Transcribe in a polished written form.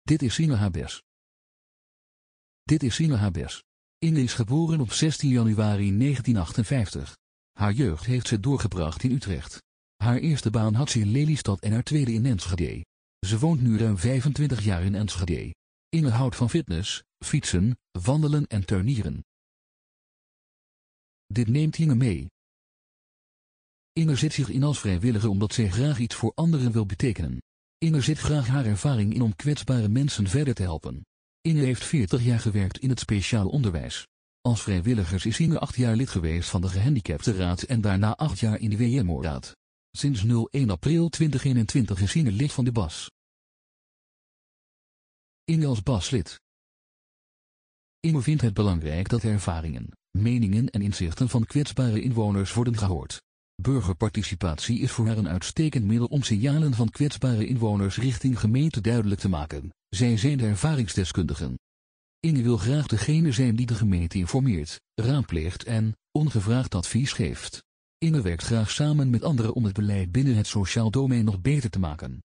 Dit is Inge Habes. Dit is Inge Habes. Inge is geboren op 16 januari 1958. Haar jeugd heeft ze doorgebracht in Utrecht. Haar eerste baan had ze in Lelystad en haar tweede in Enschede. Ze woont nu ruim 25 jaar in Enschede. Inge houdt van fitness, fietsen, wandelen en tuinieren. Dit neemt Inge mee. Inge zet zich in als vrijwilliger omdat zij graag iets voor anderen wil betekenen. Inge zet graag haar ervaring in om kwetsbare mensen verder te helpen. Inge heeft 40 jaar gewerkt in het speciaal onderwijs. Als vrijwilliger is Inge 8 jaar lid geweest van de Gehandicaptenraad en daarna 8 jaar in de WMO-raad. Sinds 1 april 2021 is Inge lid van de BAS. Inge als BAS-lid. Inge vindt het belangrijk dat ervaringen, meningen en inzichten van kwetsbare inwoners worden gehoord. Burgerparticipatie is voor haar een uitstekend middel om signalen van kwetsbare inwoners richting gemeente duidelijk te maken. Zij zijn de ervaringsdeskundigen. Inge wil graag degene zijn die de gemeente informeert, raadpleegt en ongevraagd advies geeft. Inge werkt graag samen met anderen om het beleid binnen het sociaal domein nog beter te maken.